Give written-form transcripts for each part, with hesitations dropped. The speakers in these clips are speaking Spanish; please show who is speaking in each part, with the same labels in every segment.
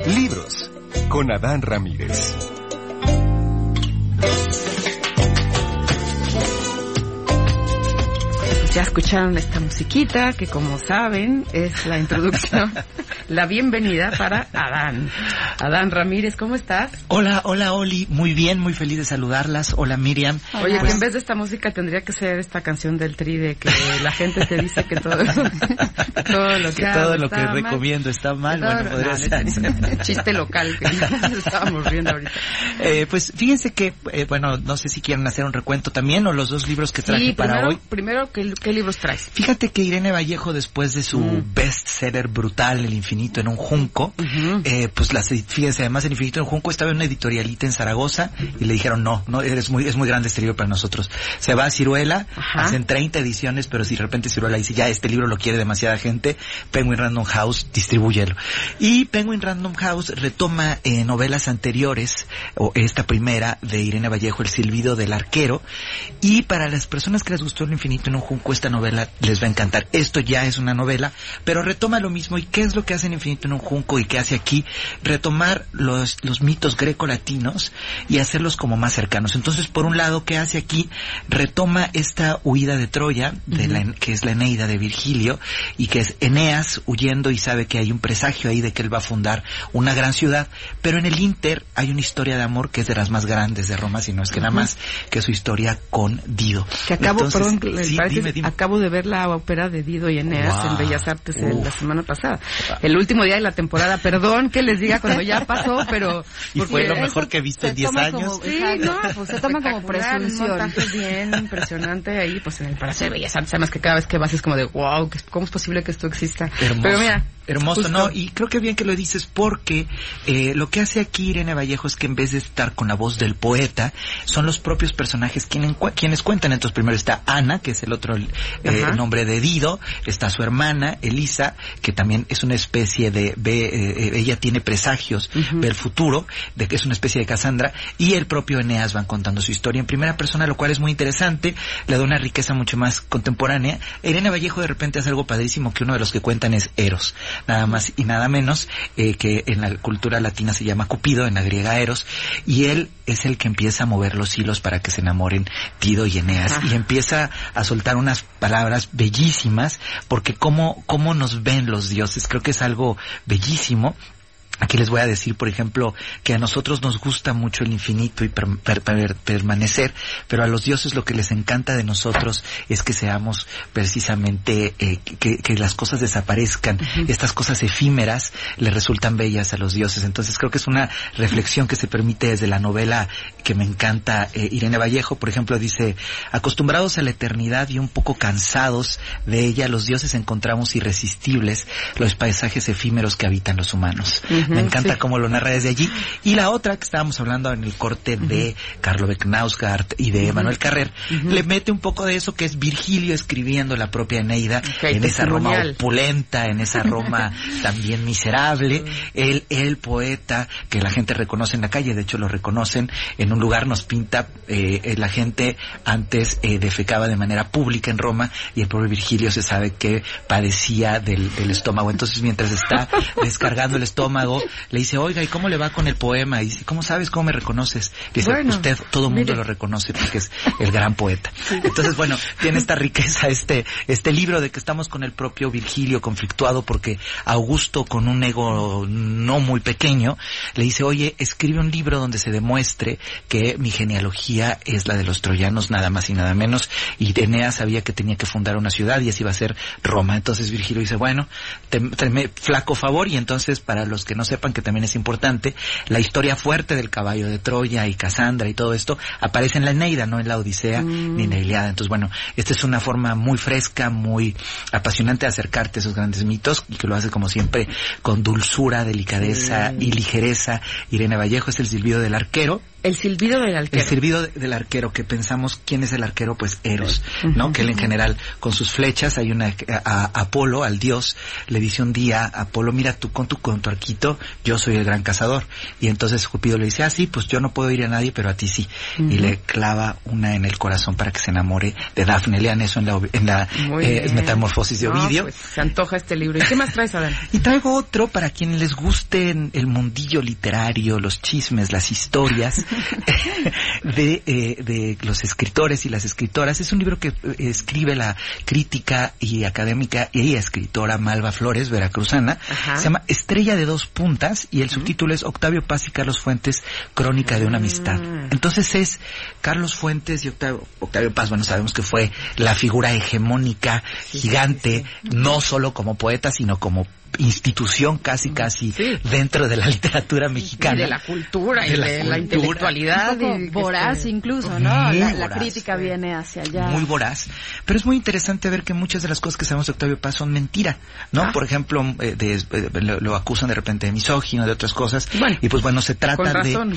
Speaker 1: Libros con Adán Ramírez.
Speaker 2: Ya escucharon esta musiquita que, como saben, es la introducción, la bienvenida para Adán. Adán Ramírez, ¿cómo estás?
Speaker 3: Hola, Oli, muy bien, muy feliz de saludarlas. Hola, Miriam.
Speaker 2: Oye, que en vez de esta música tendría que ser esta canción del Tri de que la gente te dice que todo lo que
Speaker 3: recomiendo está mal. Bueno, podría ser.
Speaker 2: Chiste local que estábamos viendo ahorita.
Speaker 3: Pues fíjense que, no sé si quieren hacer un recuento también o los dos libros que traje para hoy.
Speaker 2: Primero, ¿qué libros traes?
Speaker 3: Fíjate que Irene Vallejo, después de su bestseller brutal, El infinito en un junco, fíjense, además El infinito en un junco estaba en una editorialita en Zaragoza y le dijeron, no, es muy grande este libro para nosotros. Se va a Ciruela, hacen 30 ediciones, pero si de repente Ciruela dice, ya este libro lo quiere demasiada gente, Penguin Random House, distribúyelo. Y Penguin Random House retoma novelas anteriores, o esta primera de Irene Vallejo, El silbido del arquero, y para las personas que les gustó El infinito en un junco, esta novela les va a encantar. Esto ya es una novela, pero retoma lo mismo. ¿Y qué es lo que hace en Infinito en un junco y qué hace aquí? Retomar los mitos greco-latinos y hacerlos como más cercanos. Entonces, por un lado, ¿qué hace aquí? Retoma esta huida de Troya, que es la Eneida de Virgilio, y que es Eneas huyendo y sabe que hay un presagio ahí de que él va a fundar una gran ciudad, pero en el Inter hay una historia de amor que es de las más grandes de Roma, si no es que la más, que es su historia con Dido.
Speaker 2: Que acabo,
Speaker 3: Entonces,
Speaker 2: dime. Acabo de ver la ópera de Dido y Eneas en Bellas Artes la semana pasada. El último día de la temporada. Perdón que les diga cuando ya pasó, pero...
Speaker 3: Y fue lo mejor que viste en 10 años.
Speaker 2: Se toma como presunción. Un montaje bien impresionante ahí, pues en el Palacio de Bellas Artes. Además que cada vez que vas es como de, wow, ¿cómo es posible que esto exista?
Speaker 3: Hermoso.
Speaker 2: Pero mira...
Speaker 3: Hermoso, ¿no? Y creo que bien que lo dices porque lo que hace aquí Irene Vallejo es que en vez de estar con la voz del poeta, son los propios personajes quienes cuentan. Entonces primero está Ana, que es el otro nombre de Dido, está su hermana Elisa, que también es una especie de ella tiene presagios del futuro, de que es una especie de Cassandra, y el propio Eneas van contando su historia en primera persona, lo cual es muy interesante, le da una riqueza mucho más contemporánea. Irene Vallejo de repente hace algo padrísimo, que uno de los que cuentan es Eros, nada más y nada menos, que en la cultura latina se llama Cupido, en la griega Eros, y él es el que empieza a mover los hilos para que se enamoren Dido y Eneas, y empieza a soltar unas palabras bellísimas, porque cómo nos ven los dioses, creo que es algo bellísimo. Aquí les voy a decir, por ejemplo, que a nosotros nos gusta mucho el infinito y permanecer, pero a los dioses lo que les encanta de nosotros es que seamos precisamente, que las cosas desaparezcan. Estas cosas efímeras les resultan bellas a los dioses. Entonces creo que es una reflexión que se permite desde la novela que me encanta. Irene Vallejo, por ejemplo, dice, acostumbrados a la eternidad y un poco cansados de ella, los dioses encontramos irresistibles los paisajes efímeros que habitan los humanos. Me encanta cómo lo narra desde allí. Y la otra que estábamos hablando en el corte de Carlo Becknausgaard y de Manuel Carrer, le mete un poco de eso que es Virgilio escribiendo la propia Eneida, en esa Roma opulenta, en esa Roma también miserable. El poeta que la gente reconoce en la calle, de hecho lo reconocen en un lugar, nos pinta, la gente antes defecaba de manera pública en Roma, y el pobre Virgilio se sabe que padecía del estómago. Entonces mientras está descargando el estómago, le dice, oiga, ¿y cómo le va con el poema? Y dice, ¿cómo sabes? ¿Cómo me reconoces? Le dice, usted, todo el mundo lo reconoce porque es el gran poeta. Entonces, tiene esta riqueza este libro de que estamos con el propio Virgilio conflictuado porque Augusto, con un ego no muy pequeño, le dice, oye, escribe un libro donde se demuestre que mi genealogía es la de los troyanos, nada más y nada menos, y Eneas sabía que tenía que fundar una ciudad y así va a ser Roma. Entonces Virgilio dice, bueno, te flaco favor. Y entonces, para los que no sepan, que también es importante, la historia fuerte del caballo de Troya y Cassandra y todo esto aparece en la Eneida, no en la Odisea ni en la Ilíada. Entonces, esta es una forma muy fresca, muy apasionante de acercarte a esos grandes mitos, y que lo hace como siempre con dulzura, delicadeza y ligereza. Irene Vallejo es El silbido del arquero.
Speaker 2: El silbido del arquero.
Speaker 3: El silbido del arquero, que pensamos, ¿quién es el arquero? Pues Eros, ¿no? Que él en general, con sus flechas, hay a Apolo, al dios, le dice un día a Apolo, mira, tú con tu arquito, yo soy el gran cazador. Y entonces Cupido le dice, sí, pues yo no puedo ir a nadie, pero a ti sí. Y le clava una en el corazón para que se enamore de Dafne. Lean eso en la Metamorfosis de Ovidio.
Speaker 2: Pues se antoja este libro. ¿Y qué más traes, Adán?
Speaker 3: Y traigo otro para quienes les gusten el mundillo literario, los chismes, las historias de los escritores y las escritoras. Es un libro que escribe la crítica y académica y escritora Malva Flores, veracruzana. Se llama Estrella de dos puntas y el subtítulo es Octavio Paz y Carlos Fuentes, Crónica de una amistad. Entonces es Carlos Fuentes y Octavio Paz. Bueno, sabemos que fue la figura hegemónica, gigante, no solo como poeta, sino como institución casi dentro de la literatura mexicana.
Speaker 2: Y de la cultura y de la intelectualidad.
Speaker 4: Un poco voraz incluso, ¿no? La crítica viene hacia allá.
Speaker 3: Muy voraz. Pero es muy interesante ver que muchas de las cosas que sabemos de Octavio Paz son mentira, ¿no? Por ejemplo, lo acusan de repente de misógino, de otras cosas. Bueno, y pues bueno, se trata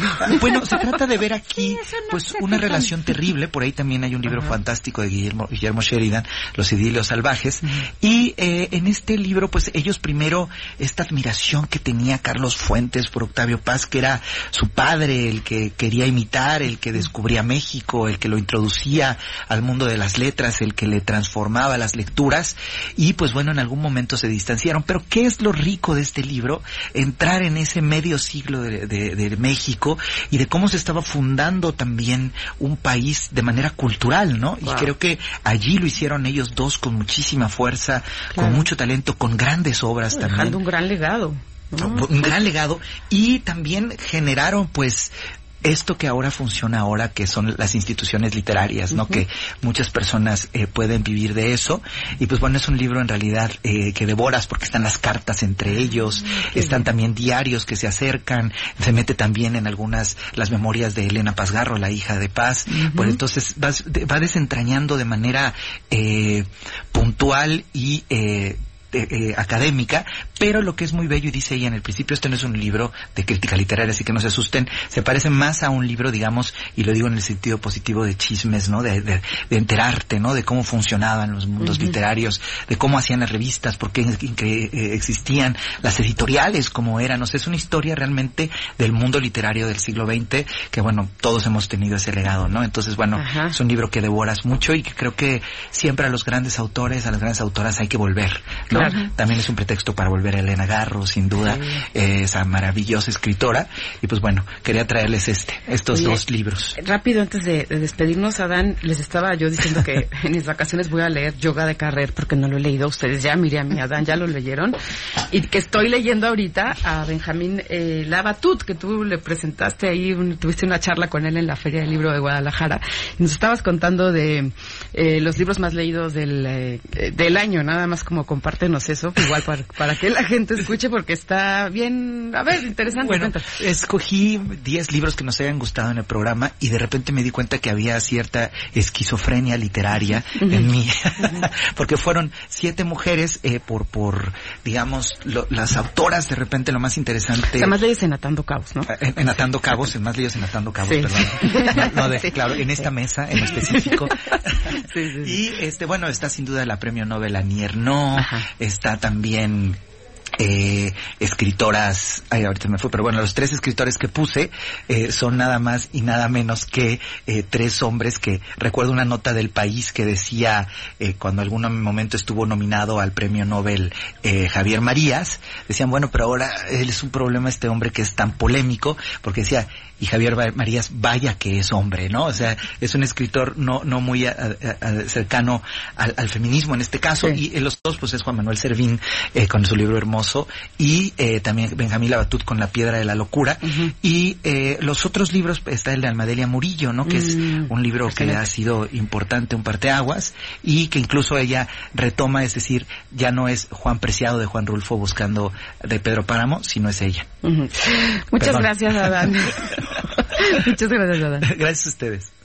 Speaker 3: de ver aquí pues una relación terrible. Por ahí también hay un libro fantástico de Guillermo Sheridan, Los idilios salvajes. Y en este libro pues ellos primero esta admiración que tenía Carlos Fuentes por Octavio Paz, que era su padre, el que quería imitar, el que descubría México, el que lo introducía al mundo de las letras, el que le transformaba las lecturas, y pues bueno, en algún momento se distanciaron. Pero ¿qué es lo rico de este libro? Entrar en ese medio siglo de México y de cómo se estaba fundando también un país de manera cultural, ¿no? Y creo que allí lo hicieron ellos dos con muchísima fuerza, con mucho talento, con grandes obras también.
Speaker 2: Dejando un gran legado.
Speaker 3: Un gran legado. Y también generaron pues esto que ahora funciona ahora, que son las instituciones literarias, ¿no? Que muchas personas pueden vivir de eso. Y pues bueno, es un libro en realidad que devoras, porque están las cartas entre ellos, están también diarios que se acercan, se mete también en las memorias de Elena Pazgarro, la hija de Paz. Pues entonces va desentrañando de manera puntual y académica, pero lo que es muy bello, y dice ella en el principio, esto no es un libro de crítica literaria, así que no se asusten, se parece más a un libro, digamos, y lo digo en el sentido positivo, de chismes, ¿no? De enterarte, ¿no? De cómo funcionaban los mundos literarios, de cómo hacían las revistas, por qué existían las editoriales, cómo eran, no sé, es una historia realmente del mundo literario del siglo XX, que bueno, todos hemos tenido ese legado, ¿no? Entonces, bueno, es un libro que devoras mucho y que creo que siempre a los grandes autores, a las grandes autoras hay que volver, ¿no? También es un pretexto para volver a Elena Garro, sin duda, esa maravillosa escritora. Y pues bueno, quería traerles estos dos libros.
Speaker 2: Rápido, antes de despedirnos, Adán, les estaba yo diciendo que en mis vacaciones voy a leer Yoga de Carrer, porque no lo he leído. Ustedes ya, Miriam y Adán, ya lo leyeron. Y que estoy leyendo ahorita a Benjamín Labatut, que tú le presentaste ahí, tuviste una charla con él en la Feria del Libro de Guadalajara. Y nos estabas contando de los libros más leídos del año, nada más como compártenos eso, igual para que la gente escuche, porque está bien, a ver, interesante.
Speaker 3: Bueno, escogí 10 libros que nos hayan gustado en el programa y de repente me di cuenta que había cierta esquizofrenia literaria en mí, porque fueron 7 mujeres por digamos, las autoras, de repente lo más interesante.
Speaker 2: O sea, más leyes en Atando Cabos, ¿no?
Speaker 3: En Atando Cabos, más leyes en Atando Cabos, perdón. Claro, en esta mesa en específico. Y bueno, está sin duda la premio Nobel Annie Ernaux, está también escritoras, ahorita me fue, pero bueno, los 3 escritores que puse son nada más y nada menos que 3 hombres que recuerdo una nota del País que decía cuando algún momento estuvo nominado al premio Nobel Javier Marías, decían, bueno, pero ahora él es un problema, este hombre que es tan polémico, porque decía, y Javier Marías, vaya que es hombre, ¿no? O sea, es un escritor no muy cercano al feminismo en este caso, y los dos pues es Juan Manuel Servín con su libro hermoso, y también Benjamín Labatut con La Piedra de la Locura, y los otros libros está el de Almadelia Murillo, ¿no? Que es un libro que ha sido importante, un parteaguas, y que incluso ella retoma, es decir, ya no es Juan Preciado de Juan Rulfo buscando de Pedro Páramo, sino es ella.
Speaker 2: Muchas gracias, Adán. Muchas gracias, Adán.
Speaker 3: Gracias a ustedes.